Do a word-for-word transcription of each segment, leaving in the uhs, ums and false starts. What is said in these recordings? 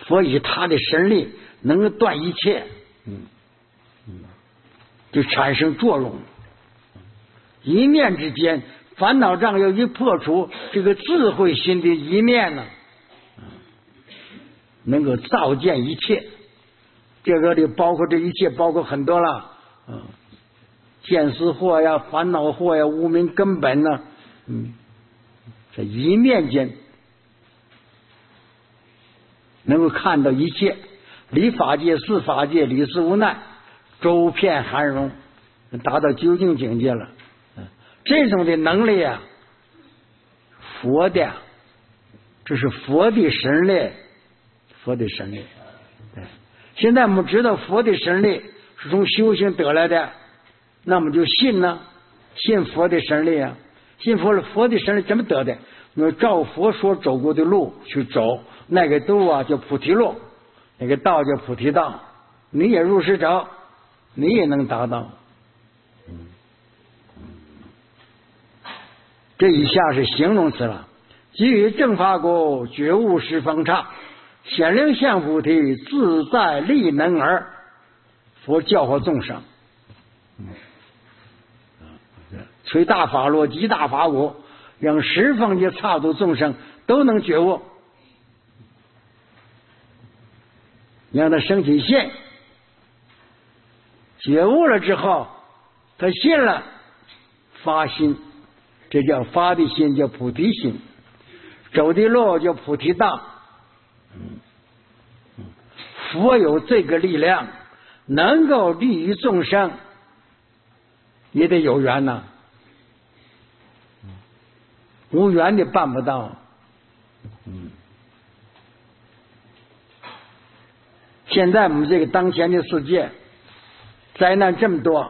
佛以他的神力能够断一切，嗯嗯，就产生作用。一念之间，烦恼障要一破除，这个智慧心的一念呢，能够照见一切。这个里包括这一切，包括很多了，嗯，见思惑呀、烦恼惑呀、无明根本呢，嗯，这一念间能够看到一切，理法界、事法界、理事无奈，周遍含容，达到究竟境界了。这种的能力啊，佛的，这是佛的神力，佛的神力。对，现在我们知道佛的神力是从修行得来的，那么就信呢，信佛的神力啊，信佛了，佛的神力怎么得的？要照佛所走过的路去走，那个路啊叫菩提路，那个道叫菩提道，你也入世走，你也能达到。这以下是形容词了。基于正法果，觉悟十方刹，显灵现菩提，自在力能而佛教化众生。吹大法罗，极大法果，让十方界刹度众生都能觉悟，让他升起信，觉悟了之后，他信了，发心。这叫发的心，叫菩提心；走的路叫菩提道。佛有这个力量，能够利于众生，也得有缘呐、无缘的办不到。嗯，现在我们这个当前的世界，灾难这么多。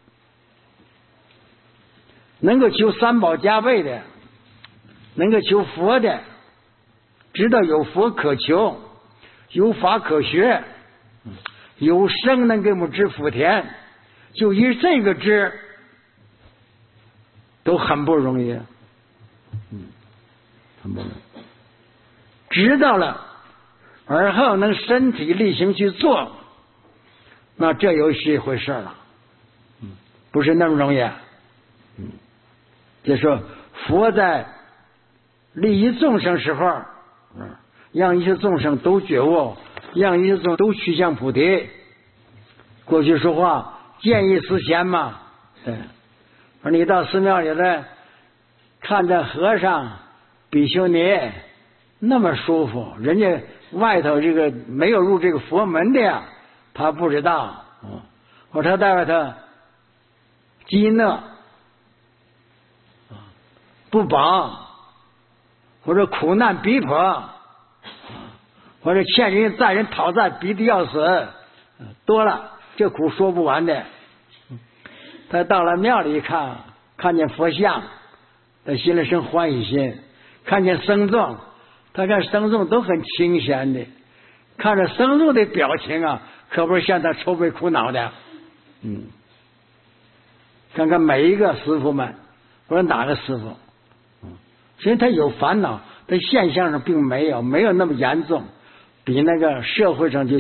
能够求三宝加倍的，能够求佛的，知道有佛可求，有法可学，有生能给我们知福田，就以这个知都很不容易，嗯，很不容易。知道了，而后能身体力行去做，那这又是一回事了，嗯，不是那么容易，嗯。就说佛在利益众生时候，嗯，让一切众生都觉悟，让一切众生都趋向菩提。过去说话见异思迁嘛，对。而你到寺庙里来，看着和尚、比丘尼那么舒服，人家外头这个没有入这个佛门的呀，他不知道，嗯，或者他在外头积乐。不保，或者苦难逼迫，或者欠人债人讨债逼得要死，多了，这苦说不完的。他到了庙里一看，看见佛像，他心里生欢喜心；看见僧众，他看僧众都很清闲的，看着僧众的表情啊，可不是像他愁眉苦恼的。嗯，看看每一个师傅们，不论哪个师傅。所以他有烦恼，但现象上并没有，没有那么严重，比那个社会上就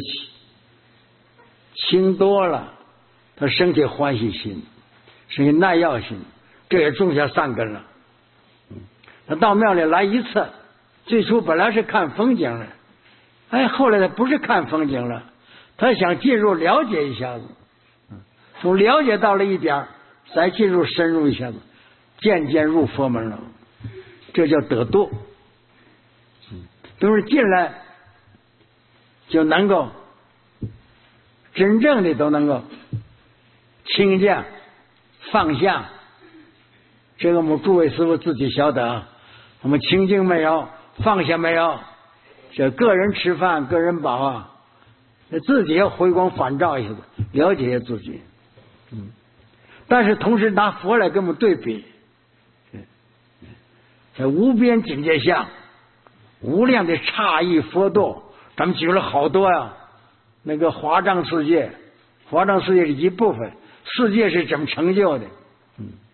轻多了。他生起欢喜心，生起耐药心，这也种下善根了。他到庙里来一次，最初本来是看风景的，哎，后来他不是看风景了，他想进入了解一下子，从了解到了一点，再进入深入一下子，渐渐入佛门了。这叫得度，都是进来就能够真正的都能够清净放下。这个我们诸位师父自己晓得，我们清净没有，放下没有，这个人吃饭个人饱啊，自己要回光返照一下子，了解一下自己。嗯，但是同时拿佛来跟我们对比。在无边境界下，无量的差异佛度，咱们举了好多呀、啊。那个华藏世界，华藏世界的一部分，世界是怎么成就的？嗯，